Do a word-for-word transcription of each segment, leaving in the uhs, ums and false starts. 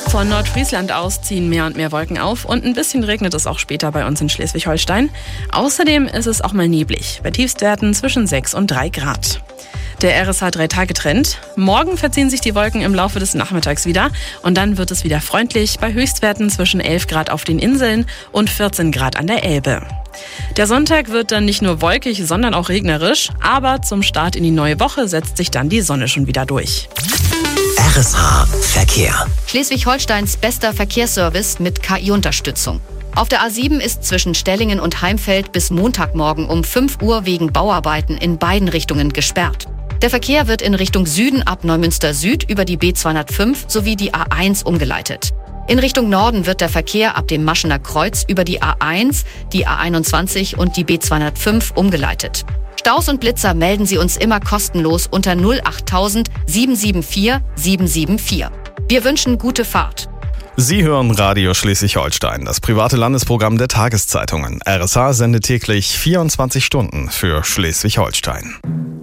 Von Nordfriesland aus ziehen mehr und mehr Wolken auf und ein bisschen regnet es auch später bei uns in Schleswig-Holstein. Außerdem ist es auch mal neblig, bei Tiefstwerten zwischen sechs und drei Grad. Der R S H drei Tage Trend. Morgen verziehen sich die Wolken im Laufe des Nachmittags wieder und dann wird es wieder freundlich bei Höchstwerten zwischen elf Grad auf den Inseln und vierzehn Grad an der Elbe. Der Sonntag wird dann nicht nur wolkig, sondern auch regnerisch, aber zum Start in die neue Woche setzt sich dann die Sonne schon wieder durch. R S H Verkehr. Schleswig-Holsteins bester Verkehrsservice mit K I-Unterstützung. Auf der A sieben ist zwischen Stellingen und Heimfeld bis Montagmorgen um fünf Uhr wegen Bauarbeiten in beiden Richtungen gesperrt. Der Verkehr wird in Richtung Süden ab Neumünster Süd über die B zweihundertfünf sowie die A eins umgeleitet. In Richtung Norden wird der Verkehr ab dem Maschener Kreuz über die A eins, die A einundzwanzig und die B zweihundertfünf umgeleitet. Staus und Blitzer melden Sie uns immer kostenlos unter null achttausend sieben sieben vier sieben sieben vier. Wir wünschen gute Fahrt. Sie hören Radio Schleswig-Holstein, das private Landesprogramm der Tageszeitungen. R S H sendet täglich vierundzwanzig Stunden für Schleswig-Holstein.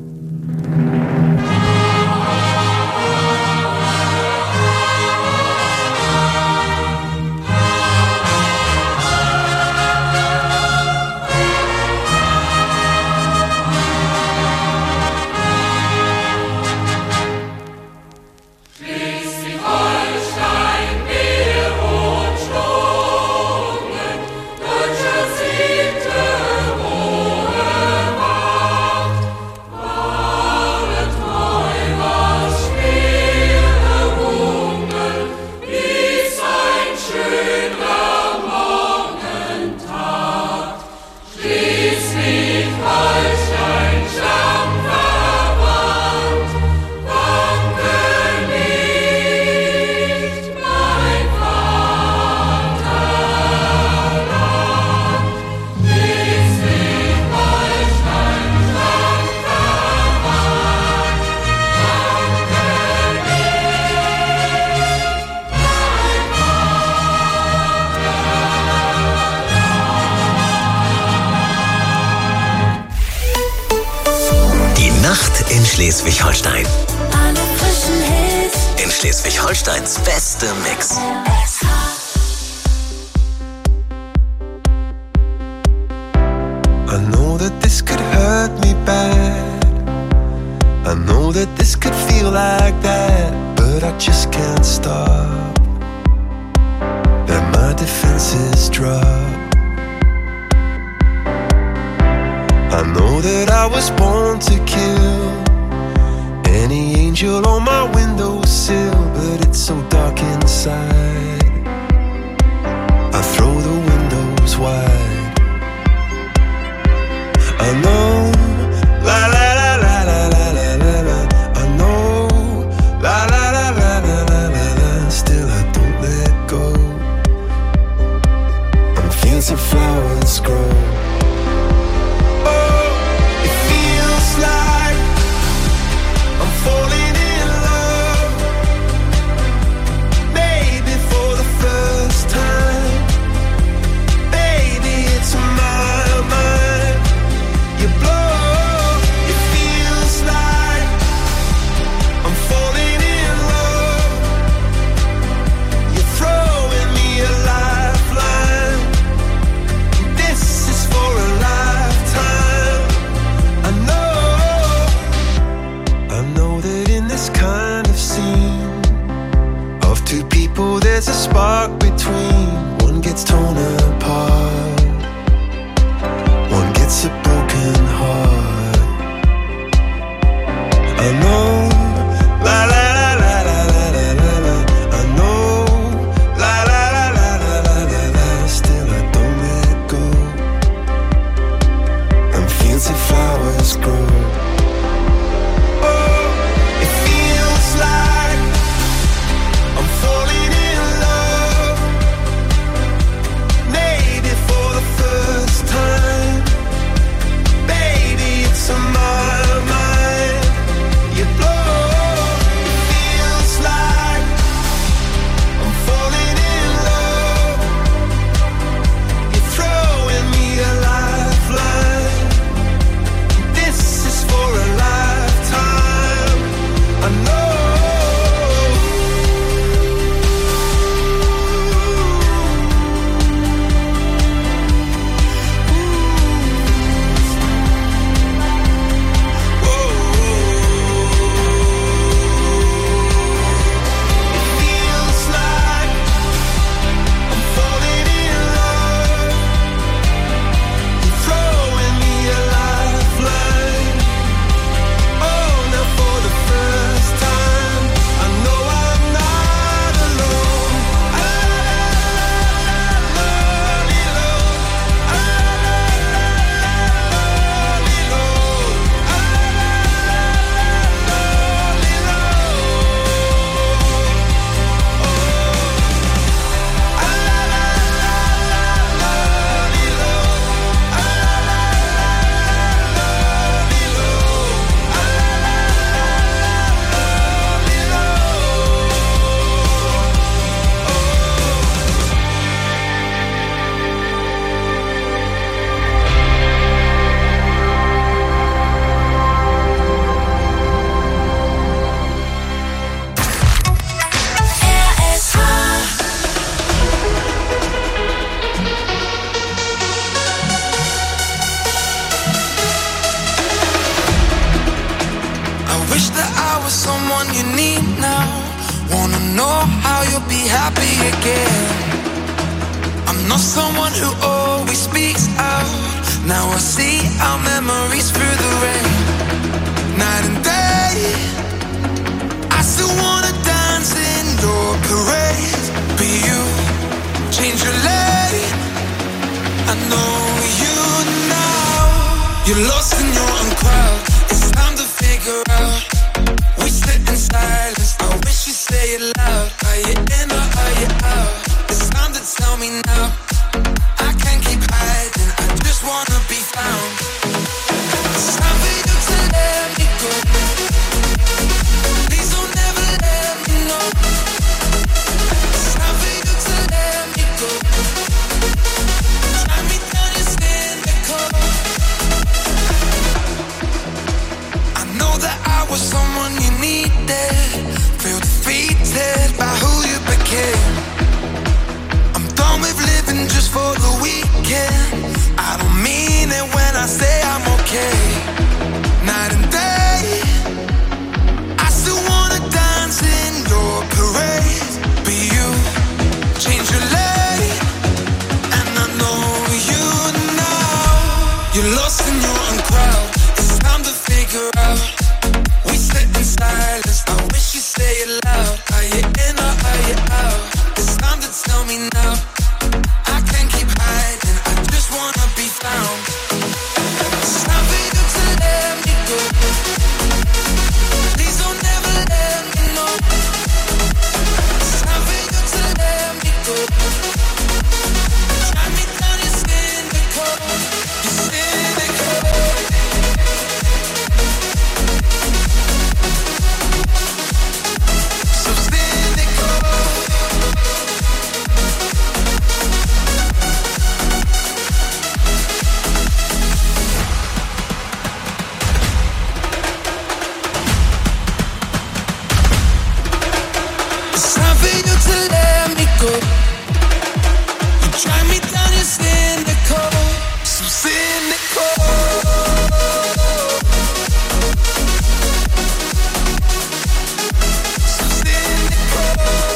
Nacht in Schleswig-Holstein. Alle frischen Hits. In Schleswig-Holsteins beste Mix. I know that this could hurt me bad. I know that this could feel like that, but I just can't stop. And my defenses drop. I know that I was born to kill any angel on my windowsill, but it's so dark inside. I throw the windows wide. I know, la la la la la la la la la. I know, la la la la la la la la. Still I don't let go. And fields of flowers grow. Like I'm falling in love, maybe for the first time. Baby, it's my mind. You blow, it feels like I'm falling in love. You're throwing me a lifeline. This is for a lifetime. I know. I know that in this kind of scene of two people there's a spark between. One gets torn apart, one gets a broken heart. I know, la la la la la la la la la. I know, la la la la la la la la. Still I don't let go. And fields of flowers grow. You blow know how you'll be happy again. I'm not someone who always speaks out. Now I see our memories through the rain. Night and day, I still wanna dance in your parade. But you change your lane. I know you now. You're lost in your own crowd. It's time to figure out. We sit in silence. I wish you say it loud. Are you in or are you out? It's time to tell me now. I can't keep hiding. I just wanna be found. It's time for you to let me go. Please don't ever let me know. It's time for you to let me go. Try me down, you're cynical. I know that I was someone you needed. Feel defeated by who you became. I'm done with living just for the weekend. I don't mean it when I say I'm okay. Night and day, I still wanna dance in your parade. But you change your lane, and I know you now. You're lost in your own crowd. It's time to figure out. We sit in silence. I wish you say it loud. Are you in or are you out? It's time to tell me now. I can't keep hiding. I just wanna be found. It's time for you to let me go. Please don't ever let me know. It's time for you to let me go. Try me down, you're cynical. You're cynical. So cynical. It's time for you to let me go. You try me down, you're cynical. So cynical. So cynical.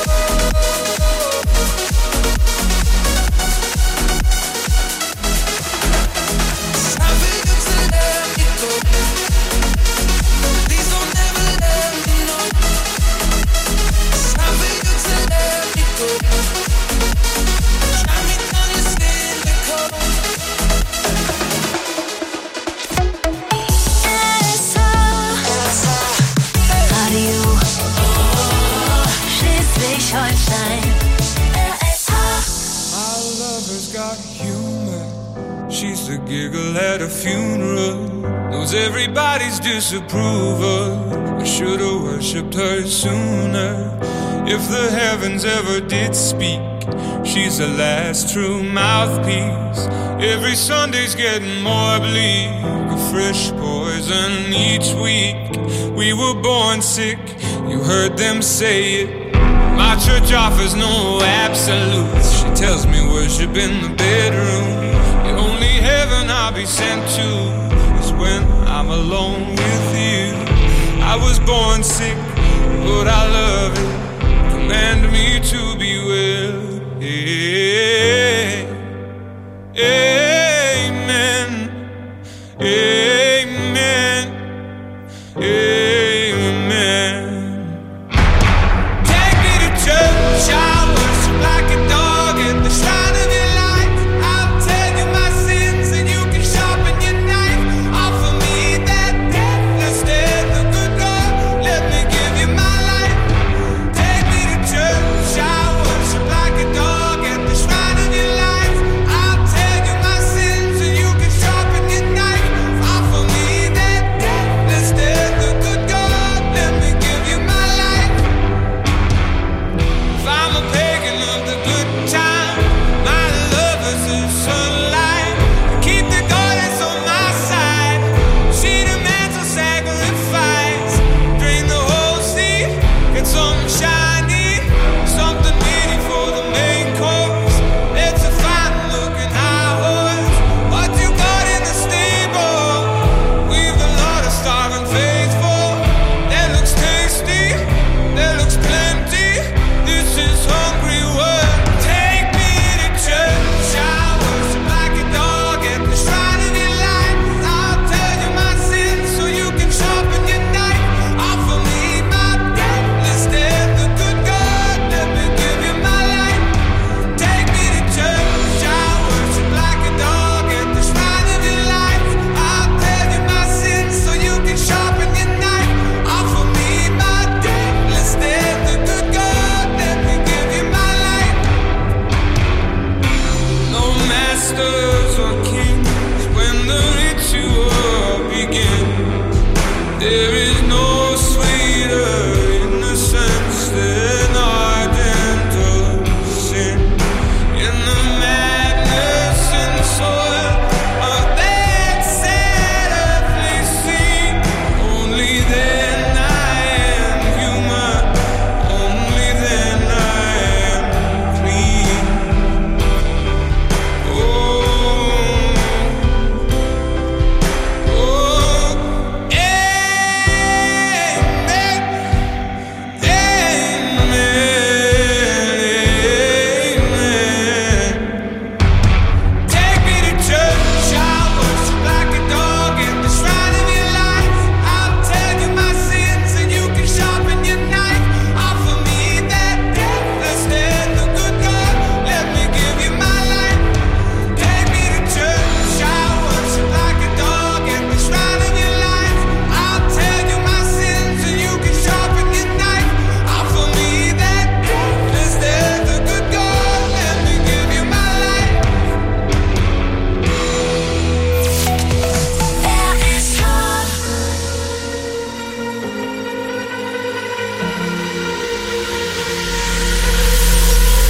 It's time for you to let me go. Please don't ever let me know. It's time for you to let me go. Try me down, you're cynical. Radio Schleswig-Holstein. R S H. My lover's got humor. She's the giggle at a funeral. Knows everybody's disapproval. I should've worshipped her sooner. If the heavens ever did speak, she's the last true mouthpiece. Every Sunday's getting more bleak. A fresh poison each week. We were born sick, you heard them say it. My church offers no absolutes. She tells me worship in the bedroom. The only heaven I'll be sent to is when I'm alone with you. I was born sick, but I love it. Command me to be well. Amen. Amen. Amen. Take me to church, I'll worship like a dog at the shrine of your light. I'll tell you my sins and you can sharpen your knife. Offer me that death instead of good God. Let me give you my life.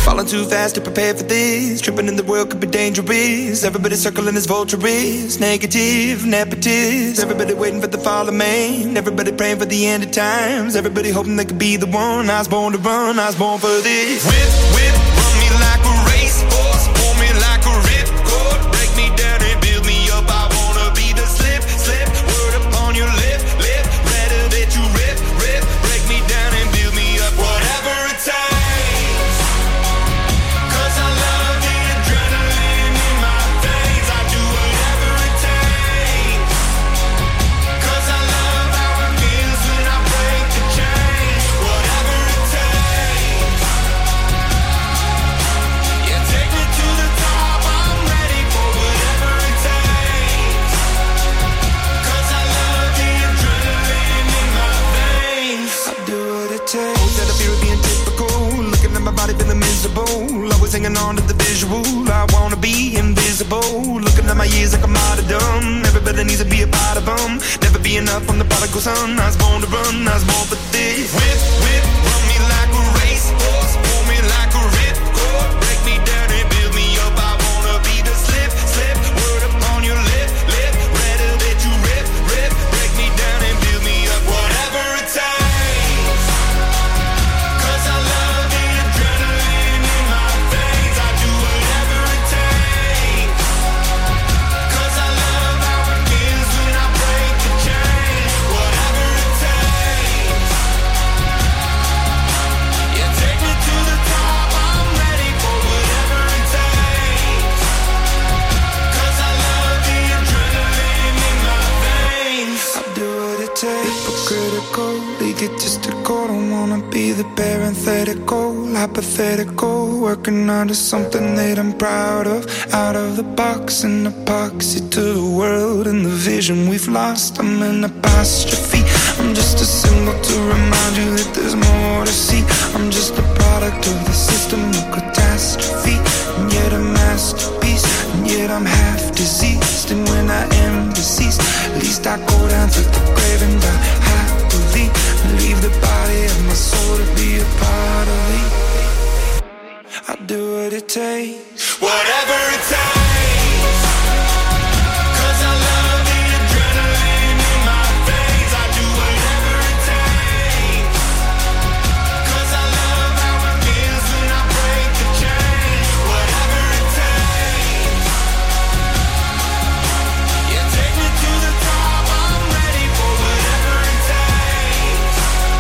Falling too fast to prepare for this. Tripping in the world could be dangerous. Everybody circling as vultures. Negative, nepotist. Everybody waiting for the fall of man. Everybody praying for the end of times. Everybody hoping they could be the one. I was born to run, I was born for this. Whip, whip, run me like a racehorse. Pull me like a ripcord. Break me down and build me up. I wanna be the slip, slip. Word upon your lip, lip. Better that you rip, rip. Break me down and build me up. Whatever it takes. Always hanging on to the visual. I wanna be invisible. Looking at my years like I'm out of dumb. Everybody needs to be a part of them. Never be enough on the prodigal son. I was born to run, I was born for this. Whip, whip, run me like a racehorse. Pull me like a ripcord. Break me down and build me up. I wanna be the slip, slip. Word upon your lip, lip. Rather that you rip, rip. Break me down and build me up. Whatever it takes. Egotistical, don't wanna be the parenthetical, hypothetical, working onto something that I'm proud of. Out of the box, an epoxy to the world and the vision we've lost. I'm an apostrophe. I'm just a symbol to remind you that there's more to see. I'm just a product of the system of catastrophe, and yet a masterpiece, and yet I'm half diseased. And when I am deceased, at least I go down to the grave and die happily. Leave the body of my soul to be a part of me. I'll do what it takes. Whatever it takes. Cause I love the adrenaline in my veins. I do whatever it takes. Cause I love how it feels when I break the chain. Whatever it takes. You take me to the top. I'm ready for whatever it takes.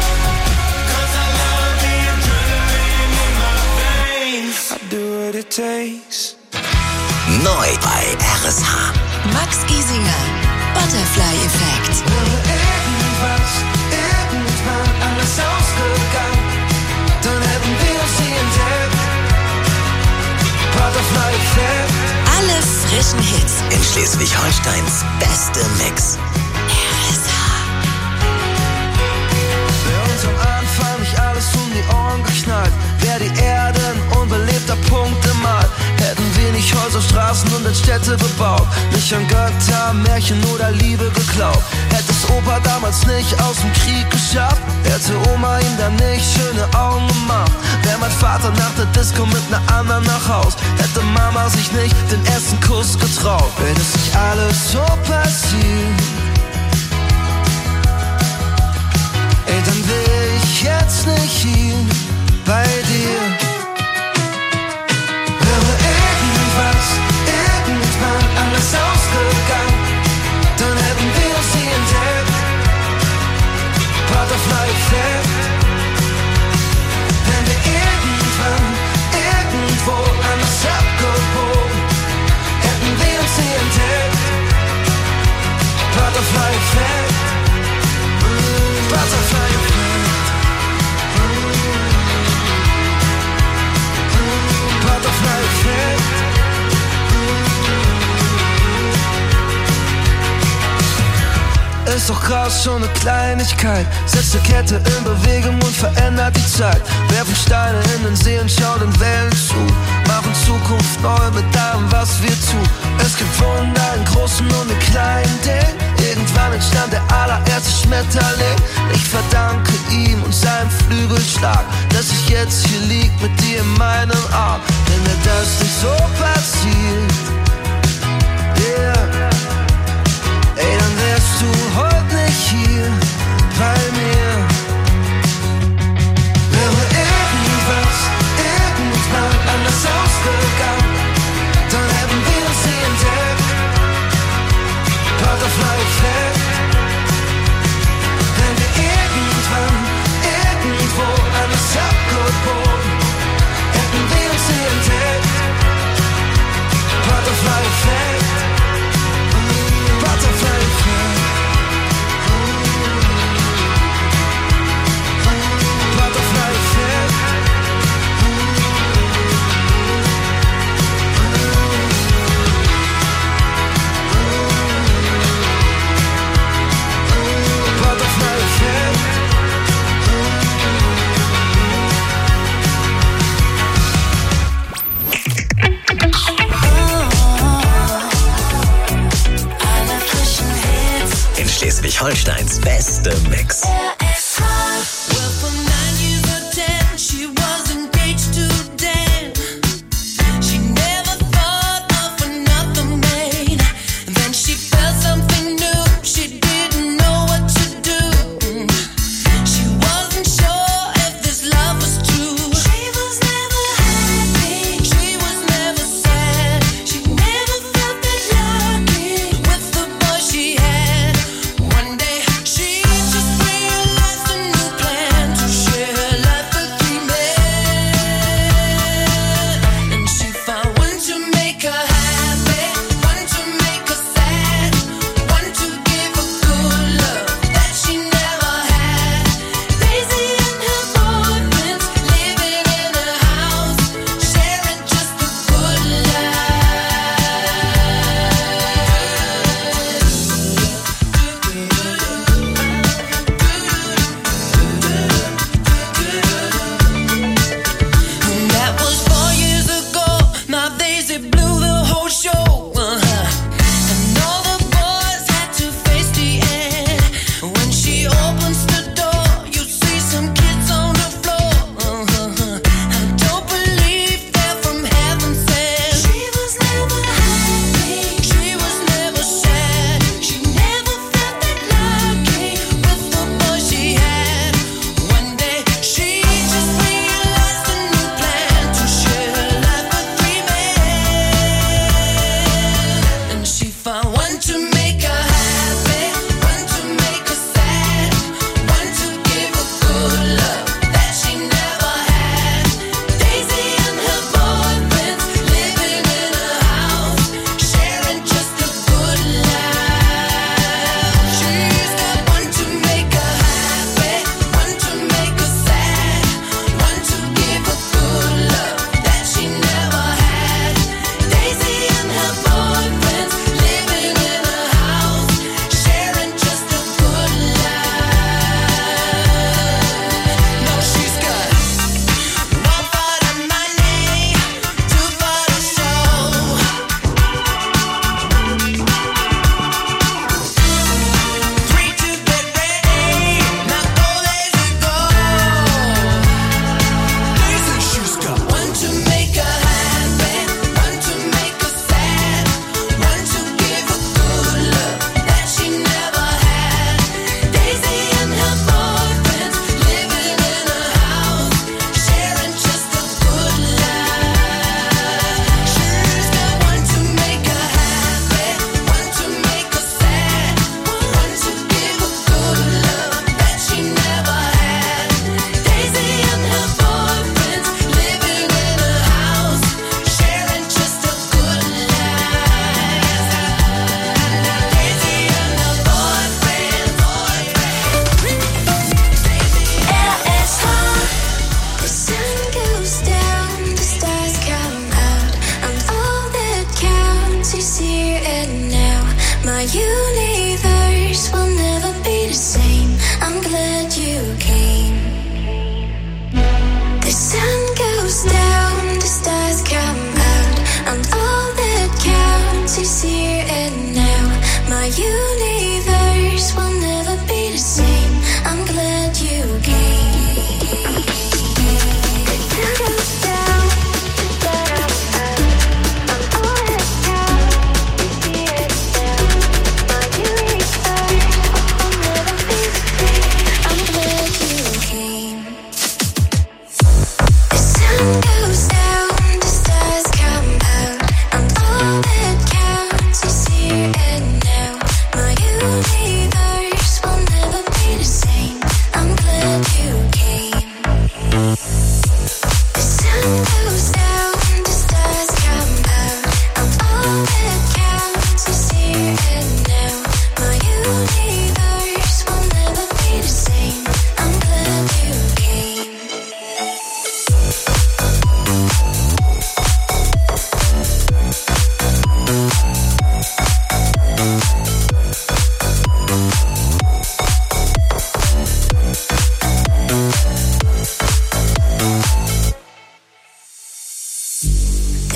It takes. Neu bei R S H. Max Giesinger, Butterfly-Effekt. Irgendwas, irgendwann alles ausgegangen, dann hätten wir sie entdeckt. Butterfly-Effekt. Alle frischen Hits. In Schleswig-Holsteins beste Mix. R S H. Wäre uns am Anfang nicht alles um die Ohren geknallt, wäre die Erde ein unbelebter Punkt im All. Hätten wir nicht Häuser, Straßen und Städte bebaut, nicht an Götter, Märchen oder Liebe geglaubt. Hätte es Opa damals nicht aus dem Krieg geschafft, hätte Oma ihm dann nicht schöne Augen gemacht. Wäre mein Vater nach der Disco mit ner anderen nach Haus, hätte Mama sich nicht den ersten Kuss getraut. Wenn es nicht alles so passiert, ey, dann wär ich jetzt nicht hier bei dir. Wäre irgendwas, irgendwann alles ausgegangen, dann hätten wir sie entdeckt. Butterfly-Effekt. Wenn wir irgendwann, irgendwo anders abgebogen, hätten wir sie entdeckt. Butterfly-Effekt. Butterfly-Effekt. Ist doch krass, schon eine Kleinigkeit setzt eine Kette in Bewegung und verändert die Zeit. Werfen Steine in den See und schauen den Wellen zu, machen Zukunft neu mit allem, was wir tun. Es gibt Wunder in großen und in kleinen Dingen. Irgendwann entstand der allererste Schmetterling. Ich verdanke ihm und seinem Flügelschlag, dass ich jetzt jetzt hier liegt mit dir in meinem Arm. Wenn mir das nicht so passiert, yeah, ey, dann wärst du heute nicht hier bei mir. Wäre irgendwas, irgendwann anders ausgegangen, dann hätten wir uns nie entdeckt. Butterfly Effect. Wenn wir irgendwann, irgendwo anders abgebogen, hätten wir uns nie entdeckt. Butterfly Effect. Butterfly Effect. Butterfly Effect. Butterfly Effect. Alle frischen Hits. In Schleswig-Holsteins beste Mix. R S H. Well, for nine years or ten, she was engaged to Dan. She never thought of another man. And then she felt something new. She didn't know what to do. She wasn't sure if this love was true. She was never happy. She was never sad. She never felt that lucky with the boy she had. One day she just realized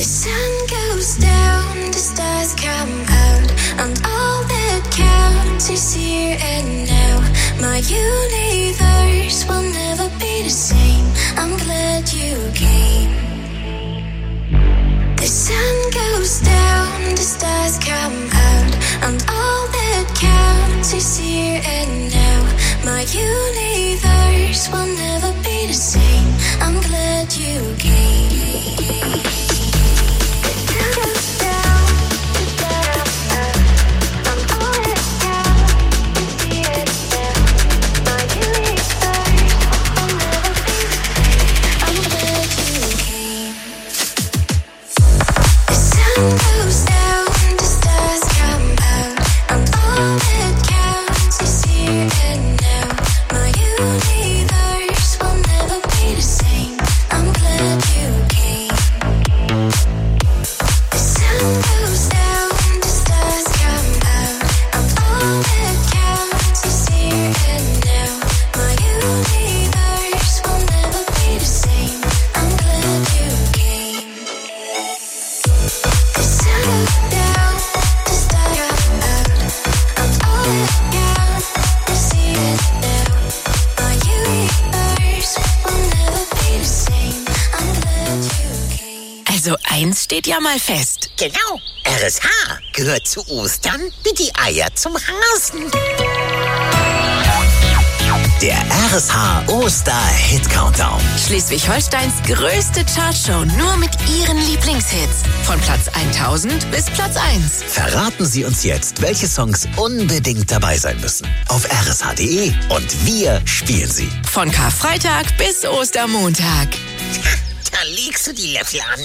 The sun goes down, the stars come out, and all that counts is here and now. My universe will never be the same. I'm glad you came. The sun goes down, the stars come out, and all that counts is here and now. My universe will never be the same. I'm glad you came. Also eins steht ja mal fest. Genau, R S H gehört zu Ostern wie die Eier zum Hasen. Der R S H Oster-Hit-Countdown. Schleswig-Holsteins größte Chartshow nur mit ihren Lieblingshits. Von Platz tausend bis Platz eins. Verraten Sie uns jetzt, welche Songs unbedingt dabei sein müssen. Auf r s h punkt d e und wir spielen sie. Von Karfreitag bis Ostermontag. Da legst du die Löffel an.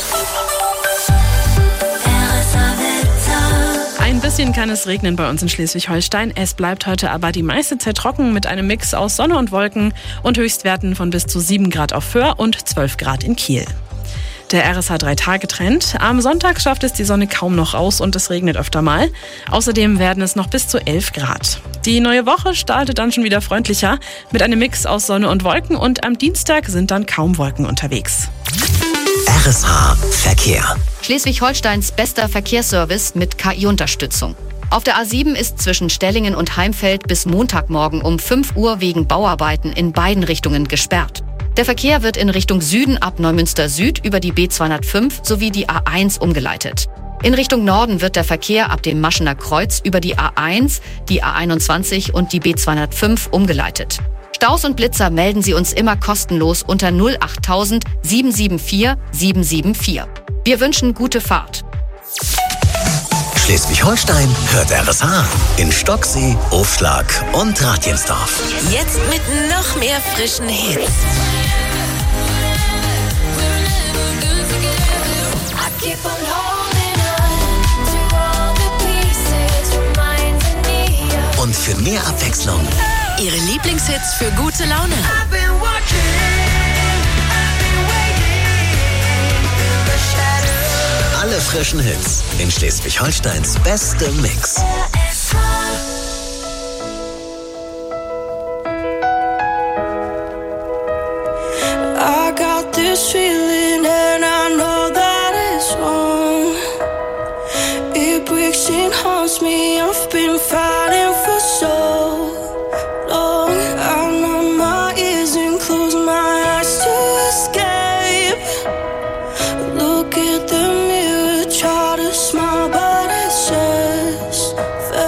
Ein bisschen kann es regnen bei uns in Schleswig-Holstein. Es bleibt heute aber die meiste Zeit trocken mit einem Mix aus Sonne und Wolken und Höchstwerten von bis zu sieben Grad auf Föhr und zwölf Grad in Kiel. Der R S H drei Tage Trend. Am Sonntag schafft es die Sonne kaum noch raus und es regnet öfter mal. Außerdem werden es noch bis zu elf Grad. Die neue Woche startet dann schon wieder freundlicher mit einem Mix aus Sonne und Wolken und am Dienstag sind dann kaum Wolken unterwegs. R S H Verkehr. Schleswig-Holsteins bester Verkehrsservice mit K I-Unterstützung. Auf der A sieben ist zwischen Stellingen und Heimfeld bis Montagmorgen um fünf Uhr wegen Bauarbeiten in beiden Richtungen gesperrt. Der Verkehr wird in Richtung Süden ab Neumünster Süd über die B zweihundertfünf sowie die A eins umgeleitet. In Richtung Norden wird der Verkehr ab dem Maschener Kreuz über die A eins, die A einundzwanzig und die B zweihundertfünf umgeleitet. Staus und Blitzer melden Sie uns immer kostenlos unter null acht tausend sieben sieben vier sieben sieben vier. Wir wünschen gute Fahrt. Schleswig-Holstein hört R S H in Stocksee, Aufschlag und Ratjensdorf. Jetzt mit noch mehr frischen Hits. Und für mehr Abwechslung Ihre Lieblingshits für gute Laune. alle frischen Hits in Schleswig-Holsteins bestem Mix. I got this feeling and I know that it's wrong. It breaks and haunts me. I've been fighting for so long. I numb my ears and close my eyes to escape. Look at the mirror, try to smile, but it's just fake.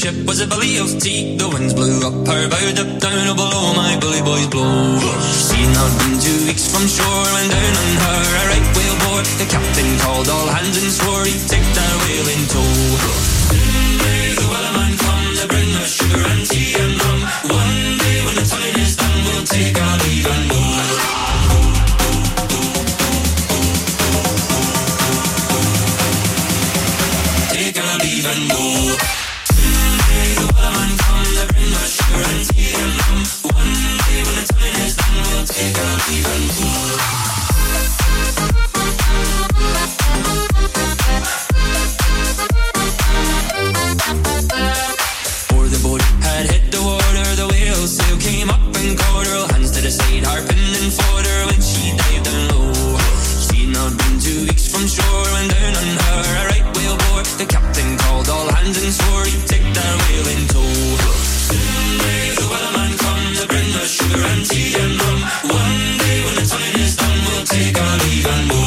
ship was a belly of tea. The winds blew up her bow, up down or below my bully boys blow. She'd not been two weeks from shore when down on her a right whale bore. The captain called all hands and swore he'd take that whale in tow. Soon may the wellerman come to bring us sugar and tea and rum. One day when the time is done, we'll take our leave and go. Take our leave and go. Soon may the wellerman come to bring us sugar and tea and rum. One day when the time is done, we'll take our leave and go. Before the boat had hit the water, the whale sail came up and caught her. All hands to the side, harping and fought her when she dived down low. She'd not been two weeks from shore when down on her a right whale bore. The captain called all hands and swore he'd take that whale in tow. Soon may the wellerman come to bring us sugar and tea and rum. One day when the time is done, we'll take our leave and go.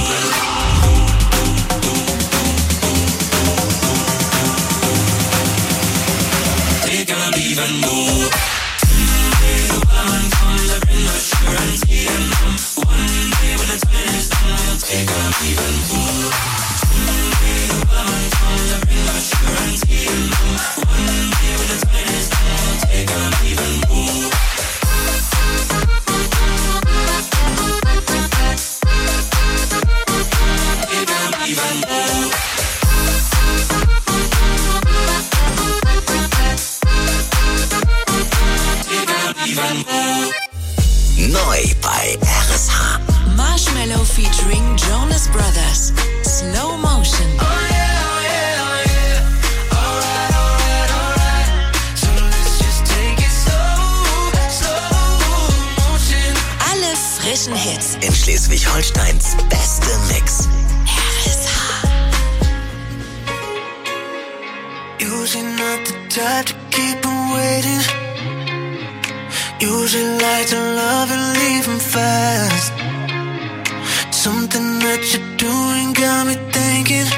Take our leave and go. Soon may the wellerman come to bring us sugar and tea and rum. One day when the time is done, we'll take our leave and go. Soon may the wellerman come to bring us sugar and tea and rum. One day when the time is done, we'll take our leave and go. Take our leave and go. Neu bei R S H. Marshmallow featuring Jonas Brothers. Slow Motion. Oh yeah, oh yeah, oh yeah. Alright, alright, alright. So let's just take it slow, slow motion. Alle frischen Hits. In Schleswig-Holsteins beste Mix. R S H. Usually not the type to keep 'em waiting. Usually like to love and leave 'em fast. Something that you're doing got me thinking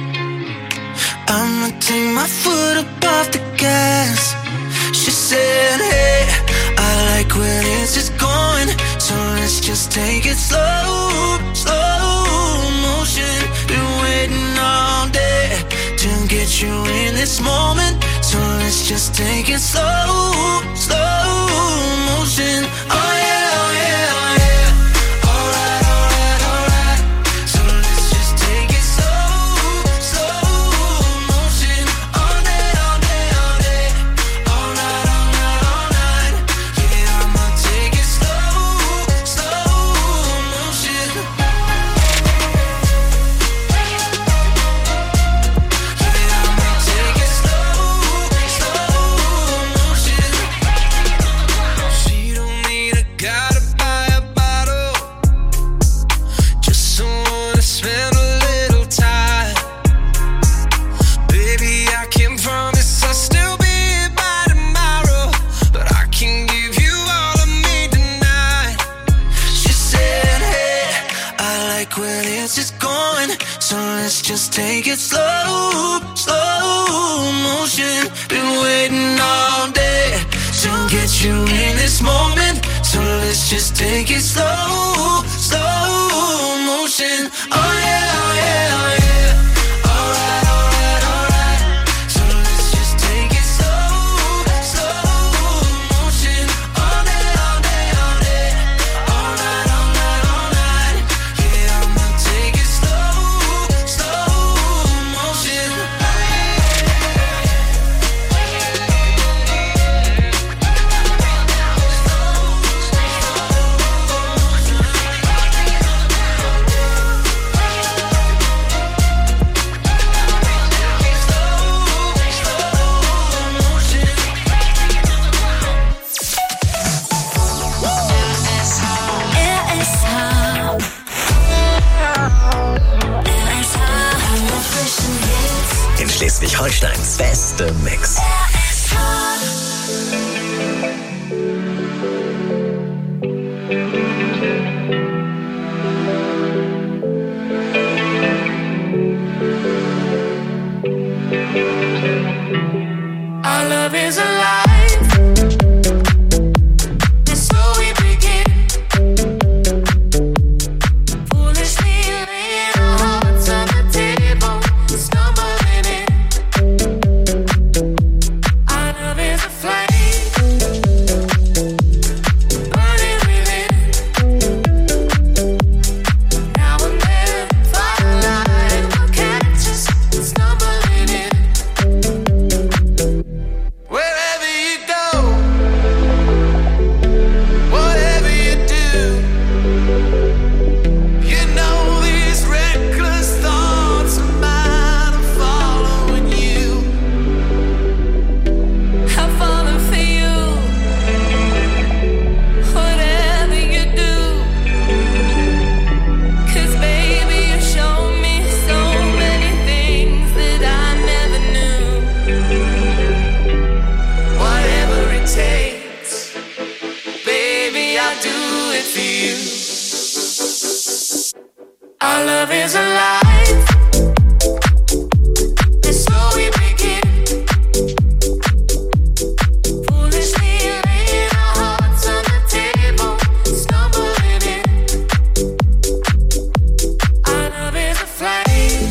I'ma take my foot up off the gas. She said, hey, I like where this is going, so let's just take it slow, slow motion. Been waiting all day to get you in this moment, so let's just take it slow, slow motion. Oh yeah, oh yeah, oh yeah. Alright, alright, alright. So let's just take it slow, slow motion. All day, all day, all day. All night, all night, all night. Yeah, I'ma take it slow, slow motion. Yeah, I'ma take it slow, slow motion. She don't need a guy to buy a bottle, just someone to spend a little time. Baby, I can promise I'll still be here by tomorrow, but I can give you all of me tonight. She said, hey, I like where this is going, so let's just take it slow, slow motion. Been waiting all day to get you in this moment, so let's just take it slow, slow motion. Oh yeah, oh yeah, oh yeah. Alright, alright, alright. So let's just take it slow, slow motion. All day, all day, all day. All night, all night, all night. Yeah, I'ma take it slow, slow motion. In Schleswig-Holsteins beste Mix. I love I do it for you. Our love is alive. And so we begin. Foolishly laying our hearts on the table, stumbling in. Our love is a flame,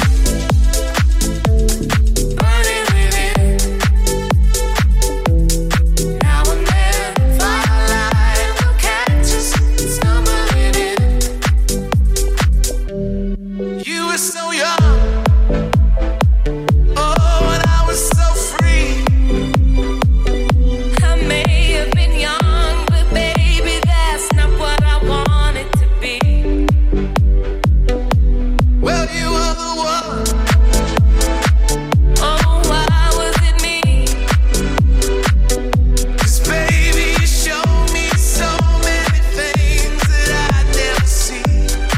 burning within. Now and then, firelight will catch us, stumbling in. You were so young, oh, and I was so free. I may have been young, but baby, that's not what I wanted to be. Well, you were the one. Oh, why was it me? 'Cause baby, you showed me so many things that I'd never see.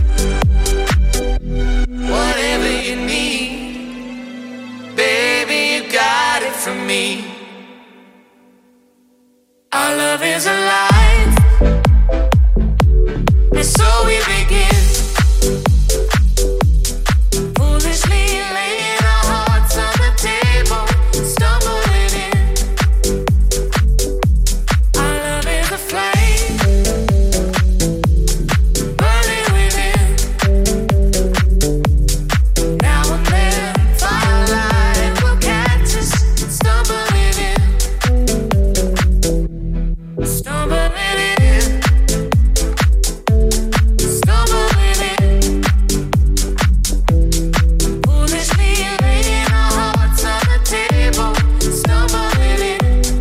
Whatever you need, baby, you got it from me. Our love is alive, and so we begin. Foolishly laying our hearts on the table, stumbling in. Our love is a flame, burning within. Now and then, firelight will catch us, stumbling in. Stumbling in. Stumbling in. Foolishly laying our hearts on the table, stumbling in.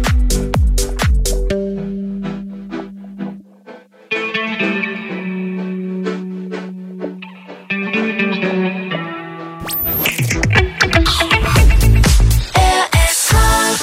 R S A.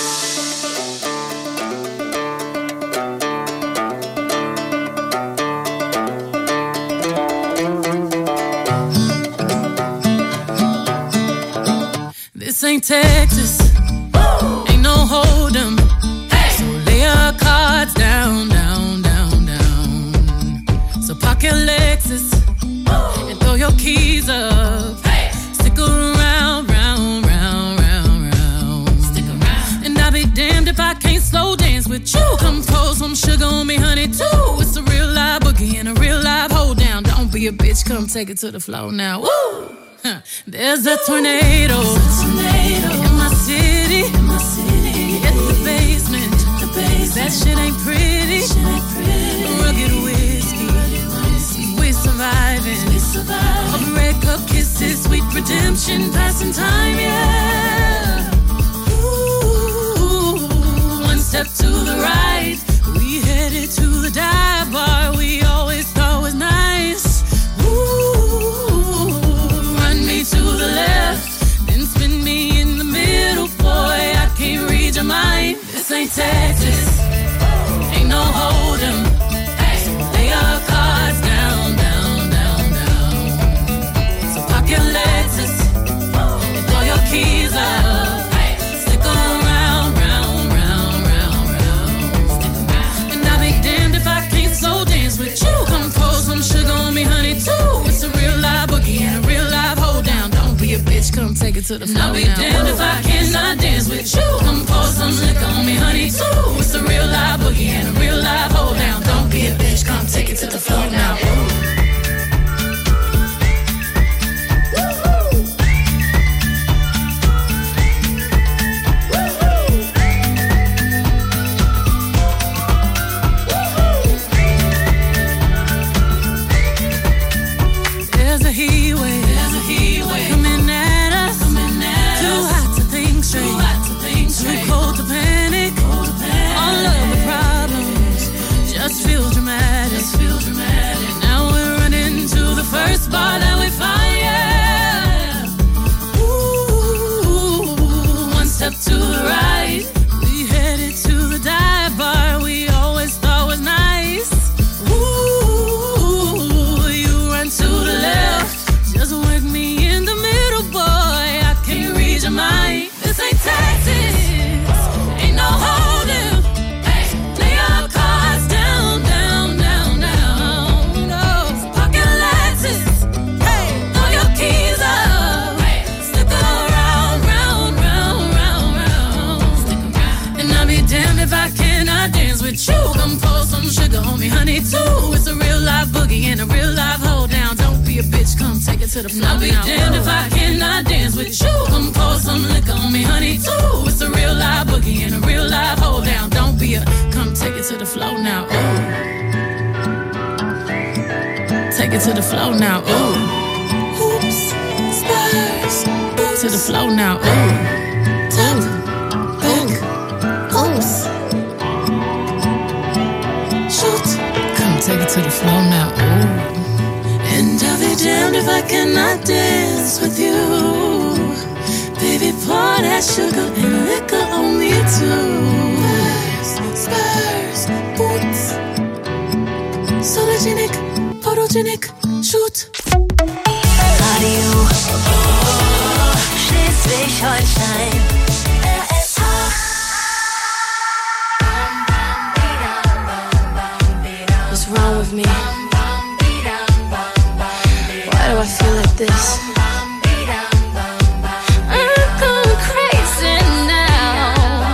This ain't Texas, ain't no hold'em. So lay your cards down, down, down, down. So park your Lexus and throw your keys up. Stick around, round, round, round, round. Stick around. And I'll be damned if I can't slow dance with you. Come pour some sugar on me, honey, too. It's a real live boogie and a real live hold down. Don't be a bitch, come take it to the floor now. Woo! Huh. There's a tornado, in my city, at the basement. That shit ain't pretty. Rugged whiskey, we surviving. Of red cup kisses, sweet redemption, passing time, yeah. Ooh, one step to the right, we headed to the dive bar we always thought was nice. Ooh, run me to the left, then spin me in the middle, boy, I can't read your mind. This ain't Texas, ain't no hold'em. So lay your cards down, down, down, down. So park your Lexus and throw your keys up. Stick around, round, round, round, round. And I'll be damned if I can't slow dance with you. Come pour some sugar on me, honey, too. It's a real live boogie and a real live hold down. Don't be a bitch, come take it to the floor. I'll be damned if I cannot dance with you. Come pour some liquor on me, honey, too. It's a real live boogie and a real live hold down. Don't be a bitch, come take it to the floor now. There's a heat wave, there's a heat wave coming at us, coming at too us. Hot to think straight, too hot to think straight, too cold to panic, cold to panic. All of the problems just feel dramatic, just feel dramatic. Now we're running to the first bar that we find, yeah. Ooh, one step to the right, we headed to the dive bar we always thought was nice. Ooh, you run to the left, just work me in the middle, boy, I can't read your mind. This ain't Texas, ain't no hold'em. Lay your cards down, down, down, down. honey too. It's a real life boogie and a real life hold down. Don't be a bitch, come take it to the floor. I'll be damned if I cannot dance with you. Come pour some liquor on me, honey too. It's a real life boogie and a real life hold down. Don't be a, come take it to the floor now. Ooh. Take it to the floor now. Ooh. Hoops, spurs, boots. To the floor now. Ooh. Top, back, oops. Shoot. Come take it to the floor now. Ooh. And I'll be damned if I cannot dance with you. Baby, pour that sugar and liquor on me too. Spurs, boots. Sologenic, photogenic, shoot. Radio Schleswig-Holstein. R S H. What's wrong with me? Why do I feel like this? I'm going crazy now.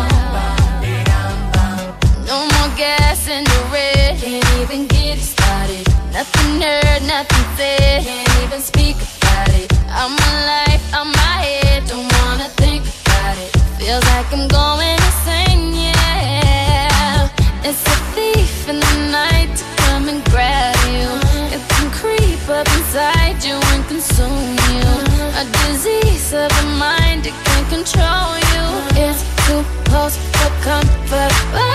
No more gas in the red. Can't even get started. Nothing heard, nothing said. Can't even speak about it. I'm alive, I'm my head. Don't wanna think about it. Feels like I'm going insane, yeah. It's a thief in the night to come and grab you. It can creep up inside you and consume you. A disease of the mind, it can control you. It's too close for comfort.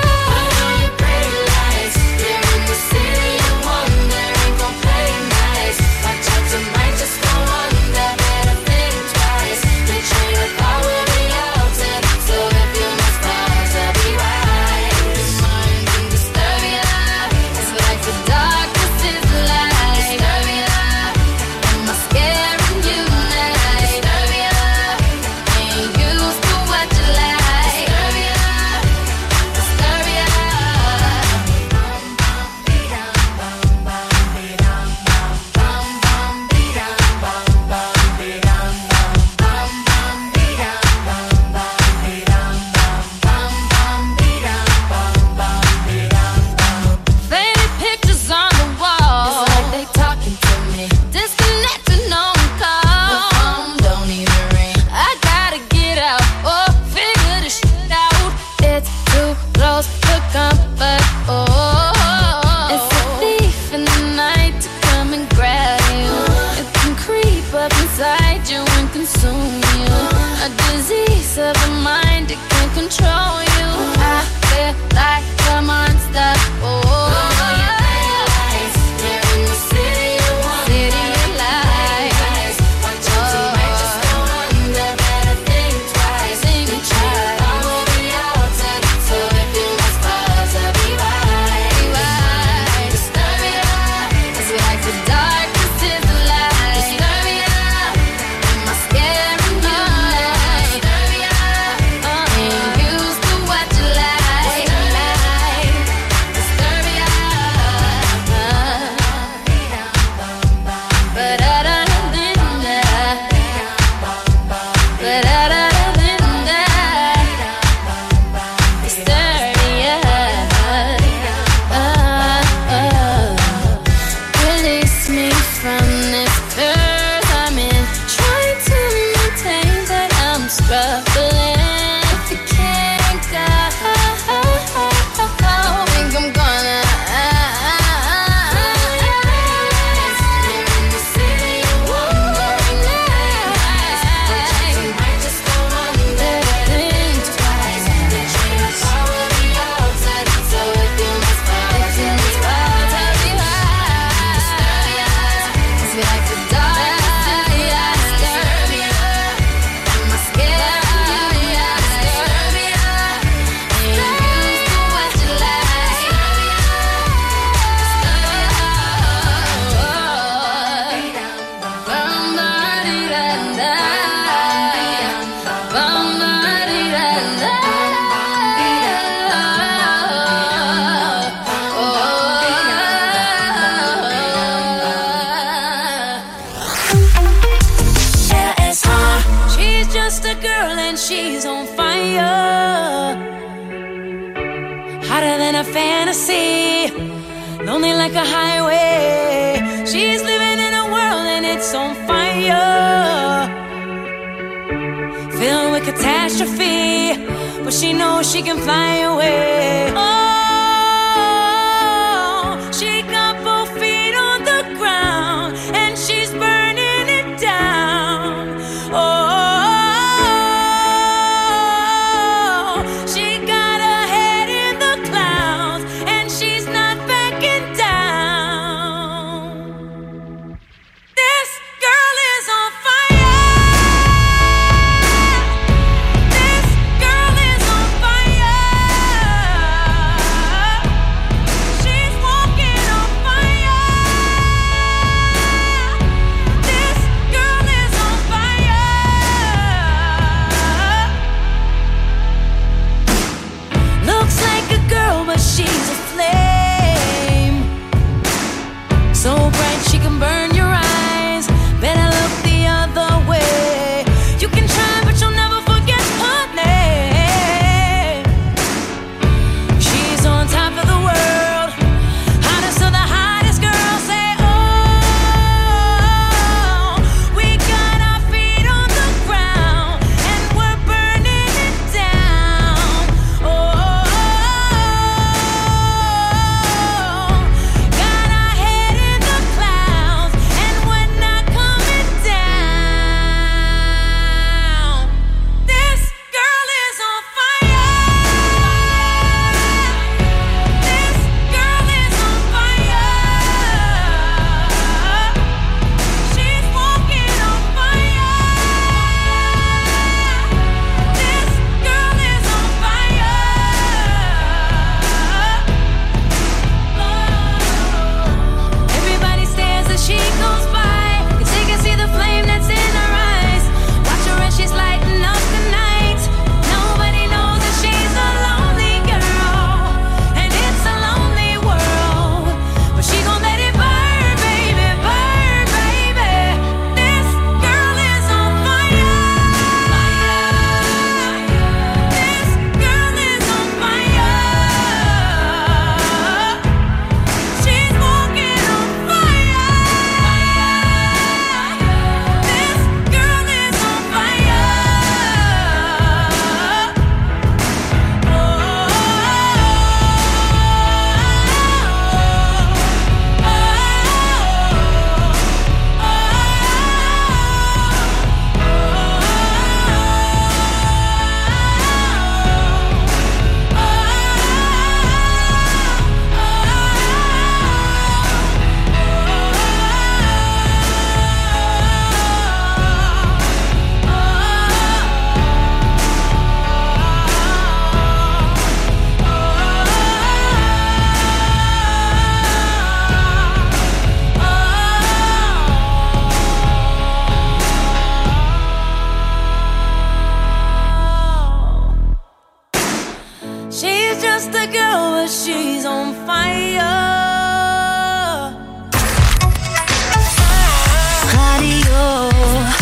she's on fire, hotter than a fantasy. No lonely like a highway. She's living in a world and it's on fire, filled with catastrophe, but she knows she can fly away. Oh, she got both feet on the ground and she's burning it down. Oh, she got her head in the clouds and she's not backing down. This girl is on fire. This girl is on fire. She's walking on fire. This girl is on fire. Looks like a girl, but she's a flame. So bright she can burn your eyes. Better look the other way. You can try, but you'll never forget her name. She's on top of the world, hottest of the hottest girls. Say, oh, we got our feet on the ground and we're burning it down. Oh, got our head in the clouds and we're not coming down. This girl is on fire. This girl is on fire. She's walking on fire. This girl is on fire. Everybody stares as she goes by, 'cause they can see the flame that's in her eyes. Watch her as she's lighting up the night. Nobody knows that she's a lonely girl, and it's a lonely world. But she gon' let it burn, baby, burn, baby. This girl is on fire. This girl is on fire. She's walking on fire. This girl is on fire. She's just a girl, but she's on fire. Radio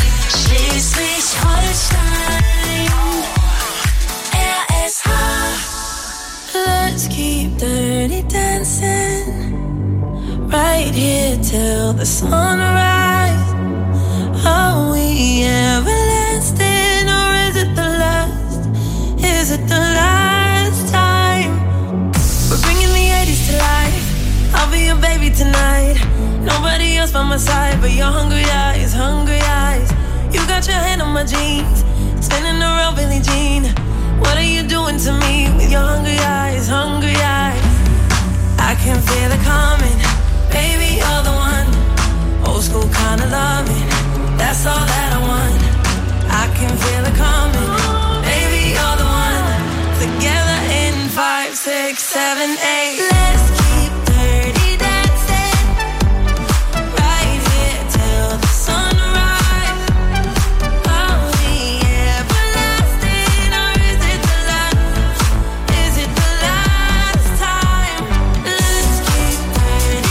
Schleswig-Holstein, R S H. Let's keep dirty dancing right here till the sunrise. Are we everlasting, or is it the last? Is it the last time? We're bringing the eighties to life. I'll be your baby tonight. Nobody else by my side but your hungry eyes, hungry eyes. You got your hand on my jeans, spinning around Billie Jean. What are you doing to me with your hungry eyes, hungry eyes? I can feel it coming, baby, you're the one. Old school kind of loving, that's all that I want. I can feel it coming, baby, you're the one. Together in five, six, seven, eight. Let's keep dirty dancing right here till the sunrise. Are we everlasting, or is it the last? Is it the last time? Let's keep dirty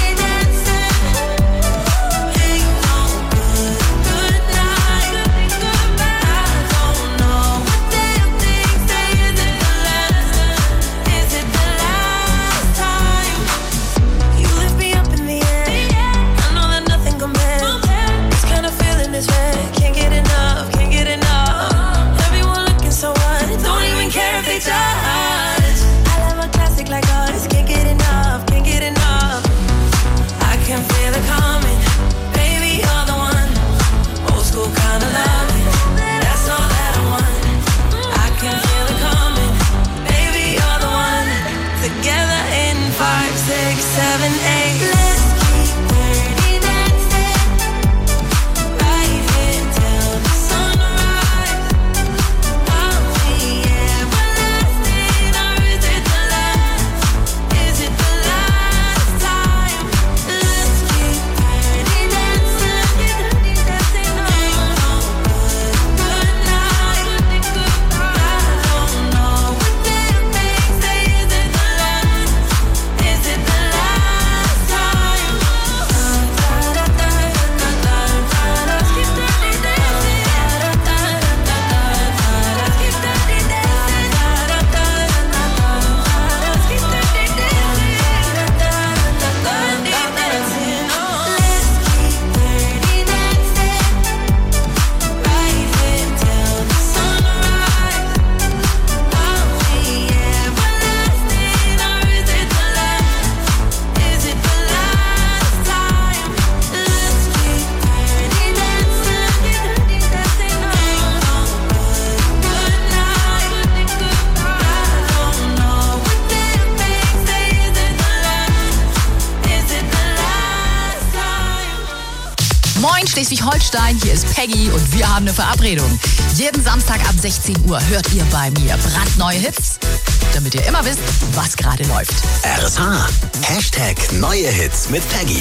Moin Schleswig-Holstein, hier ist Peggy und wir haben eine Verabredung. Jeden Samstag ab sechzehn Uhr hört ihr bei mir brandneue Hits, damit ihr immer wisst, was gerade läuft. R S H. Hashtag neue Hits mit Peggy.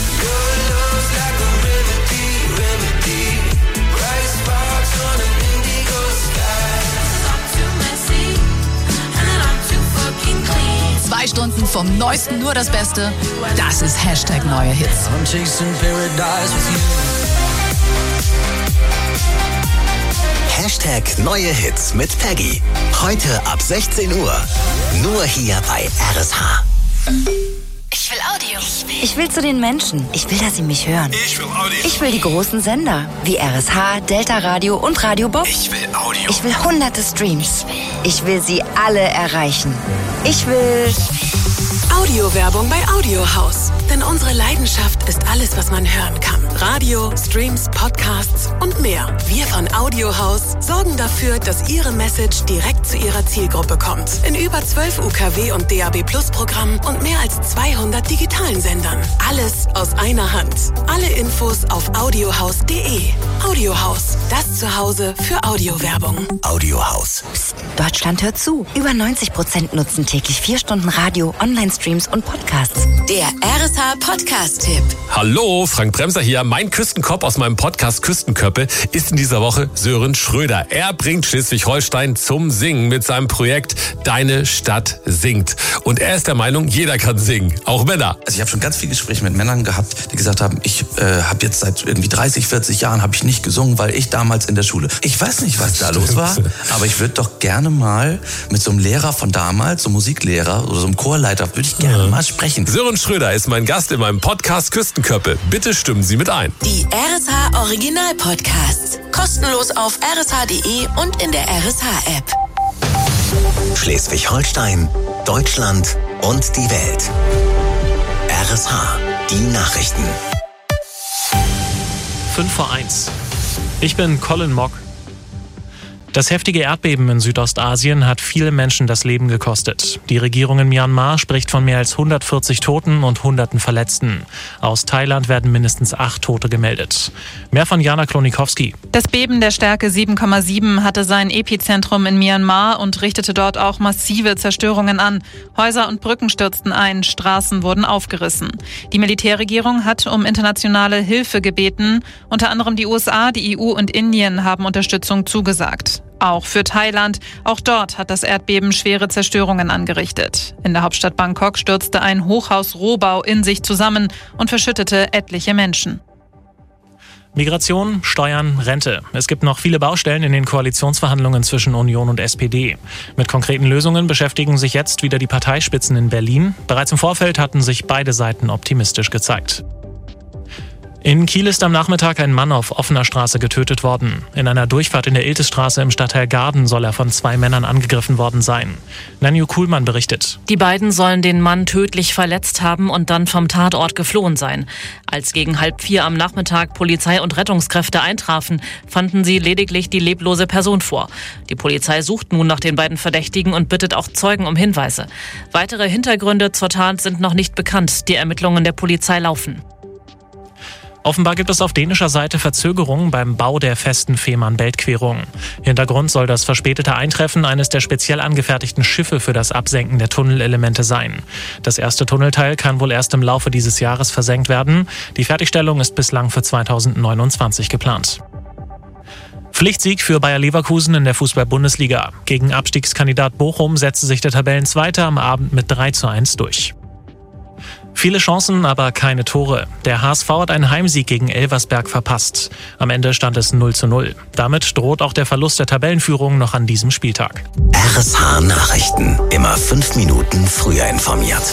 Zwei Stunden vom Neuesten, nur das Beste. Das ist Hashtag neue Hits. Hashtag neue Hits mit Peggy. Heute ab sechzehn Uhr. Nur hier bei R S H. Ich will Audio. Ich will zu den Menschen. Ich will, dass sie mich hören. Ich will Audio. Ich will die großen Sender wie R S H, Delta Radio und Radio Bob. Ich will Audio. Ich will hunderte Streams. Ich will sie alle erreichen. Ich will... Audiowerbung bei Audiohaus. Denn unsere Leidenschaft ist alles, was man hören kann. Radio, Streams, Podcasts und mehr. Wir von Audiohaus sorgen dafür, dass Ihre Message direkt zu Ihrer Zielgruppe kommt. In über zwölf U K W und D A B Plus Programmen und mehr als zweihundert digitalen Sendern. Alles aus einer Hand. Alle Infos auf audiohaus punkt de. Audiohaus, das Zuhause für Audiowerbung. Audiohaus. Psst, Deutschland hört zu. Über neunzig Prozent nutzen täglich vier Stunden Radio, Online-Streams und Podcasts. Der R S H Podcast-Tipp. Hallo, Frank Bremser hier. Mein Küstenkopf aus meinem Podcast Küstenköppe ist in dieser Woche Sören Schröder. Er bringt Schleswig-Holstein zum Singen mit seinem Projekt Deine Stadt singt. Und er ist der Meinung, jeder kann singen, auch Männer. Also ich habe schon ganz viele Gespräche mit Männern gehabt, die gesagt haben, ich äh, habe jetzt seit irgendwie dreißig, vierzig Jahren habe ich nicht gesungen, weil ich damals in der Schule. Ich weiß nicht, was da Stimmt. los war, aber ich würde doch gerne mal mit so einem Lehrer von damals, so einem Musiklehrer oder so einem Chorleiter, würde ich gerne ja. mal sprechen. Sören Schröder ist mein Gast in meinem Podcast Küstenköppe. Bitte stimmen Sie mit ein. Die R S H Original Podcasts. Kostenlos auf r s h punkt de und in der R S H App. Schleswig-Holstein, Deutschland und die Welt. R S H. Die Nachrichten. fünf vor eins. Ich bin Colin Mock. Das heftige Erdbeben in Südostasien hat viele Menschen das Leben gekostet. Die Regierung in Myanmar spricht von mehr als hundertvierzig Toten und hunderten Verletzten. Aus Thailand werden mindestens acht Tote gemeldet. Mehr von Jana Klonikowski. Das Beben der Stärke sieben Komma sieben hatte sein Epizentrum in Myanmar und richtete dort auch massive Zerstörungen an. Häuser und Brücken stürzten ein, Straßen wurden aufgerissen. Die Militärregierung hat um internationale Hilfe gebeten. Unter anderem die U S A, die E U und Indien haben Unterstützung zugesagt. Auch für Thailand. Auch dort hat das Erdbeben schwere Zerstörungen angerichtet. In der Hauptstadt Bangkok stürzte ein Hochhaus-Rohbau in sich zusammen und verschüttete etliche Menschen. Migration, Steuern, Rente. Es gibt noch viele Baustellen in den Koalitionsverhandlungen zwischen Union und S P D. Mit konkreten Lösungen beschäftigen sich jetzt wieder die Parteispitzen in Berlin. Bereits im Vorfeld hatten sich beide Seiten optimistisch gezeigt. In Kiel ist am Nachmittag ein Mann auf offener Straße getötet worden. In einer Durchfahrt in der Iltesstraße im Stadtteil Garden soll er von zwei Männern angegriffen worden sein. Nanju Kuhlmann berichtet. Die beiden sollen den Mann tödlich verletzt haben und dann vom Tatort geflohen sein. Als gegen halb vier am Nachmittag Polizei und Rettungskräfte eintrafen, fanden sie lediglich die leblose Person vor. Die Polizei sucht nun nach den beiden Verdächtigen und bittet auch Zeugen um Hinweise. Weitere Hintergründe zur Tat sind noch nicht bekannt. Die Ermittlungen der Polizei laufen. Offenbar gibt es auf dänischer Seite Verzögerungen beim Bau der festen Fehmarn-Belt-Querung. Hintergrund soll das verspätete Eintreffen eines der speziell angefertigten Schiffe für das Absenken der Tunnelelemente sein. Das erste Tunnelteil kann wohl erst im Laufe dieses Jahres versenkt werden. Die Fertigstellung ist bislang für zweitausendneunundzwanzig geplant. Pflichtsieg für Bayer Leverkusen in der Fußball-Bundesliga. Gegen Abstiegskandidat Bochum setzte sich der Tabellenzweite am Abend mit drei zu eins durch. Viele Chancen, aber keine Tore. Der H S V hat einen Heimsieg gegen Elversberg verpasst. Am Ende stand es null zu null. Damit droht auch der Verlust der Tabellenführung noch an diesem Spieltag. R S H Nachrichten. Immer fünf Minuten früher informiert.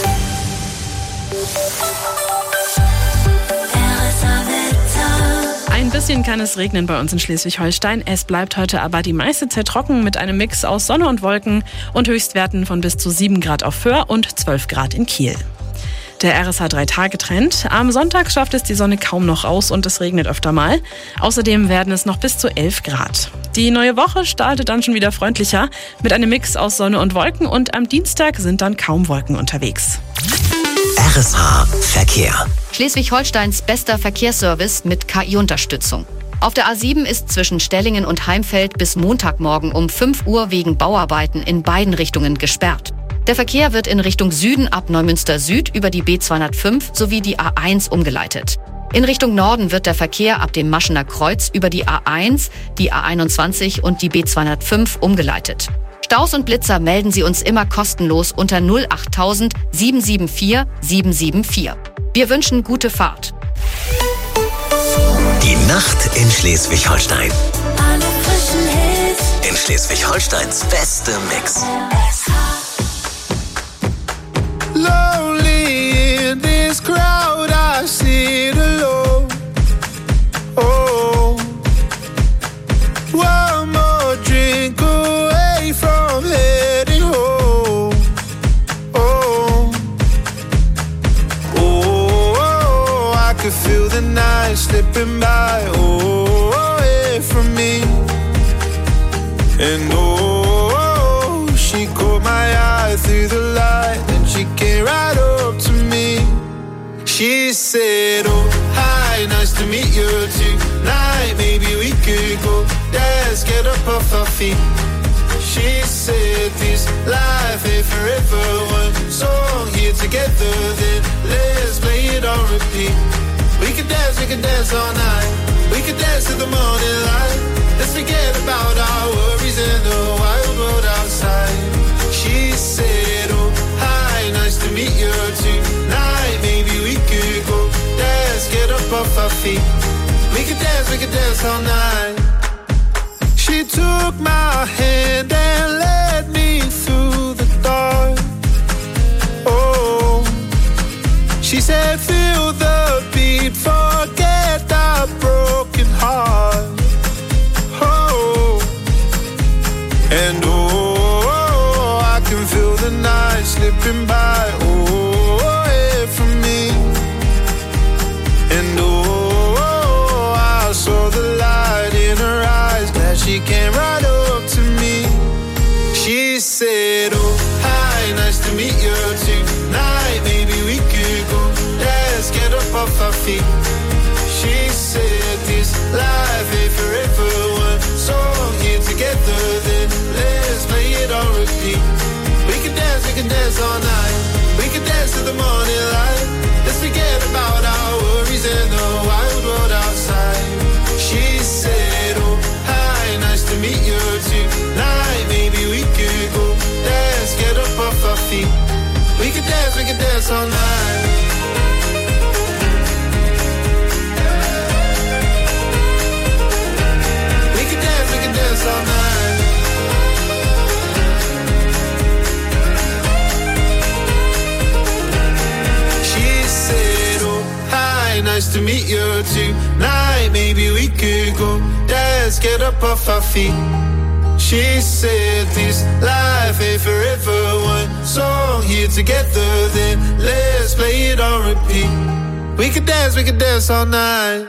Ein bisschen kann es regnen bei uns in Schleswig-Holstein. Es bleibt heute aber die meiste Zeit trocken mit einem Mix aus Sonne und Wolken und Höchstwerten von bis zu sieben Grad auf Föhr und zwölf Grad in Kiel. Der R S H drei Tage Trend. Am Sonntag schafft es die Sonne kaum noch raus und es regnet öfter mal. Außerdem werden es noch bis zu elf Grad. Die neue Woche startet dann schon wieder freundlicher mit einem Mix aus Sonne und Wolken und am Dienstag sind dann kaum Wolken unterwegs. R S H Verkehr. Schleswig-Holsteins bester Verkehrsservice mit K I-Unterstützung. Auf der A sieben ist zwischen Stellingen und Heimfeld bis Montagmorgen um fünf Uhr wegen Bauarbeiten in beiden Richtungen gesperrt. Der Verkehr wird in Richtung Süden ab Neumünster Süd über die B zweihundertfünf sowie die A eins umgeleitet. In Richtung Norden wird der Verkehr ab dem Maschener Kreuz über die A eins, die A einundzwanzig und die B zweihundertfünf umgeleitet. Staus und Blitzer melden Sie uns immer kostenlos unter null acht tausend sieben sieben vier sieben sieben vier. Wir wünschen gute Fahrt. Die Nacht in Schleswig-Holstein. Alle frischen Hits. In Schleswig-Holsteins beste Mix. Lonely in this crowd, I sit alone. Oh, one more drink away from heading home. Oh, oh, oh, I could feel the night slipping by. Oh, away from me. And oh, she caught my eye through the light. She came right up to me. She said, oh, hi, nice to meet you tonight. Maybe we could go dance, get up off our feet. She said, this life ain't forever. One song here together, then let's play it on repeat. We could dance, we could dance all night. We could dance till the morning light. Let's forget about our worries and the wild world outside. She said, oh, hi, nice to meet you tonight. Maybe we could go dance, get up off our feet. We could dance, we could dance all night. She took my hand and led me through the dark. Oh, she said, feel the beat, forget the broken heart. Oh, and oh, I can feel the night slipping by, oh, away from me. And oh, I saw the light in her eyes, glad she came right up to me. She said, oh, hi, nice to meet you tonight. Maybe we could go dance, get up off our feet. She said, this life ain't forever. One song here together, then let's play it on repeat. We can dance, we can dance all night. We can dance till the morning light. Let's forget about our worries and the wild world outside. She said, oh, hi, nice to meet you tonight. Maybe we could go dance, get up off our feet. We can dance, we can dance all night. We can dance, we can dance all night. She said, oh, hi, nice to meet you tonight. Maybe we could go dance, get up off our feet. She said, this life ain't forever. One song here together, then let's play it on repeat. We could dance, we could dance all night.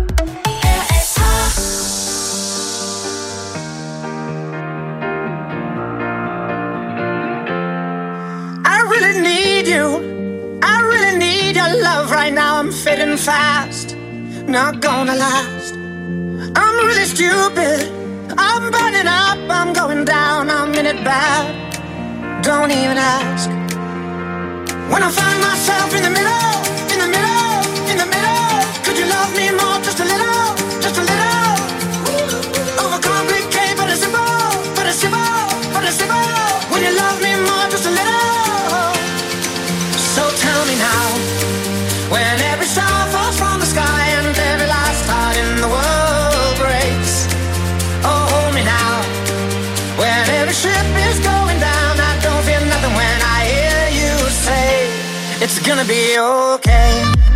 I really need you. I really need your love right now. I'm fading fast, not gonna last. I'm really stupid. I'm burning up, I'm going down, I'm in it bad. Don't even ask. When I find myself in the middle, in the middle, in the middle, could you love me more, just a little, just a little? Overcomplicate, but it's simple, but it's simple, but it's simple. When you love me more, just a little. So tell me now, when every star falls from the sky and every last heart in the world breaks. Oh, hold me now. When every ship is going down, I don't feel nothing when I hear you say, it's gonna be okay.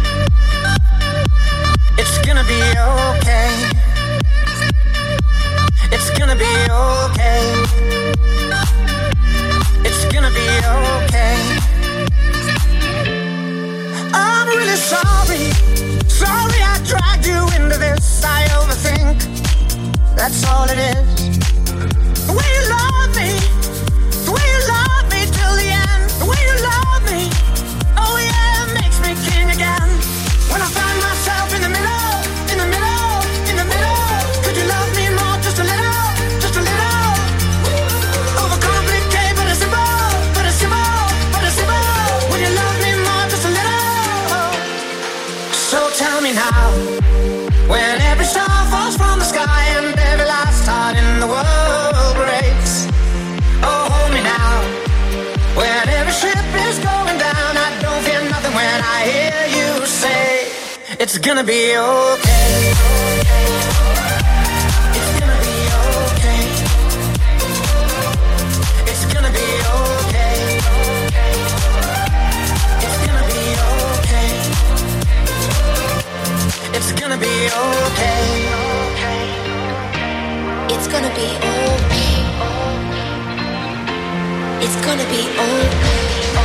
It's gonna be okay. It's gonna be okay. It's gonna be okay. I'm really sorry. Sorry I dragged you into this. I overthink. That's all it is. The way you love me, the way you love me till the end. The way you love me, oh yeah. tell me now, when every star falls from the sky and every last heart in the world breaks. Oh, hold me now, when every ship is going down. I don't fear nothing when I hear you say, it's gonna be okay. It's gonna be okay. It's gonna be okay. It's gonna be okay. It's gonna be okay. It's gonna be okay. It's gonna be okay.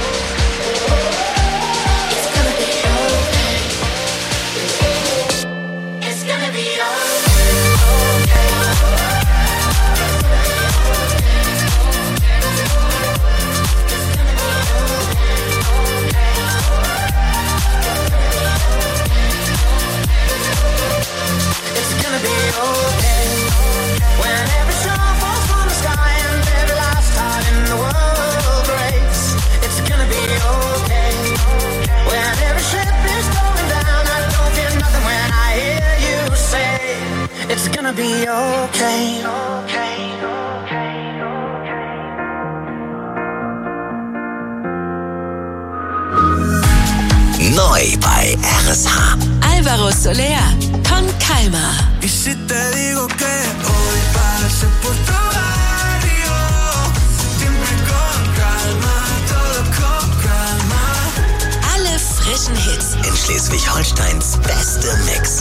It's gonna be okay. It's gonna be It's gonna be okay. When every star falls from the sky and every last heart in the world breaks. It's gonna be okay. When every ship is going down, I don't fear nothing when I hear you say, it's gonna be okay. Neu bei R S H. Álvaro Soler con Calma. Y si te digo que hoy pasé por tu barrio, siempre con calma, todo con calma. Alle frischen Hits In Schleswig-Holsteins beste Mix.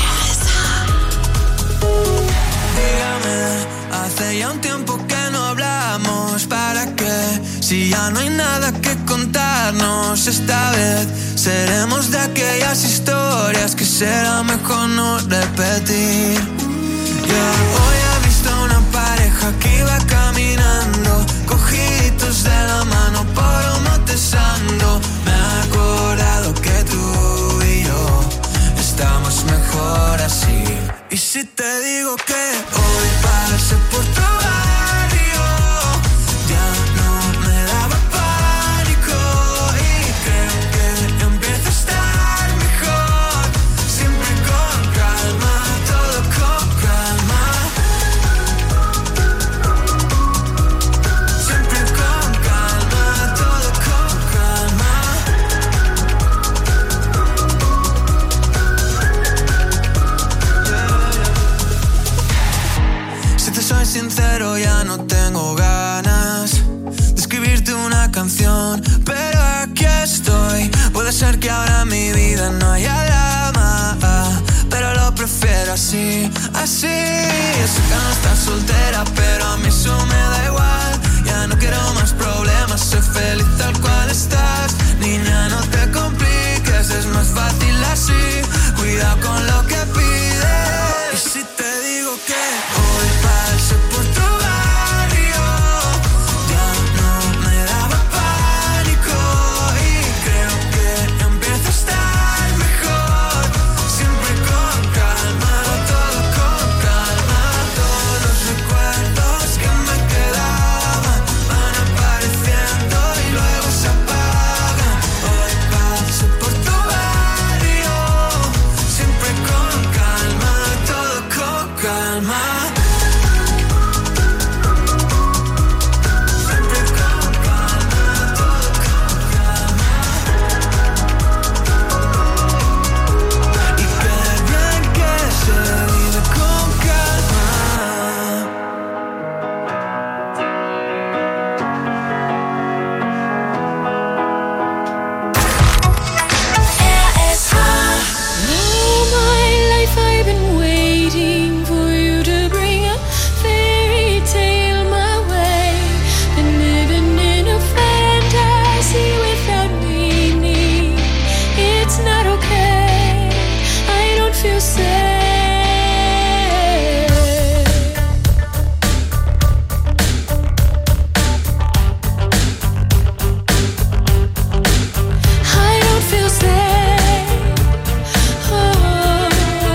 Dígame, hace ya un tiempo que no hablamos. ¿Para qué? Si ya no hay nada que contarnos. Esta vez seremos de aquellas historias que será mejor no repetir. Yo hoy he visto una pareja que iba caminando, cogiditos de la mano por un monte santo. Me he acordado que tú y yo estamos mejor así. Y si te digo que hoy pasé por tu barrio, ya no me daba pánico y creo que empieza a estar mejor. Siempre con calma, todo con calma. Siempre con calma, todo con calma. Si te soy sincero, ya no tengo ganas de escribirte una canción, pero aquí estoy. Puede ser que ahora en mi vida no haya drama, pero lo prefiero así, así. Yo sé que no estás soltera, pero a mí eso me da igual. Ya no quiero más problemas, sé feliz tal cual estás. Niña, no te compliques, es más fácil así. Cuidado con lo que pides. Y si te digo que hoy pasé por tu barrio, ya no me daba pánico y creo que empieza a estar mejor. Siempre con calma, todo con calma. Todos los recuerdos que me quedaban van apareciendo y luego se apagan. Hoy paso por tu barrio, siempre con calma, todo con calma. Siempre con calma, todo con calma. Y qué bien que se vive con calma. All my life I've been waiting for you to bring a fairy tale my way. Been living in a fantasy without meaning. It's not okay. I don't feel safe. I don't feel safe. Oh.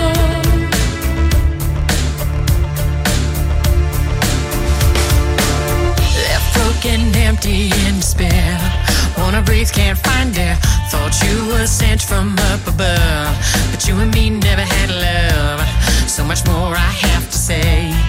Left broken, empty, in despair. Wanna breathe, can't find air. Thought you were sent from up above, but You and me never had love. So much more I have to say.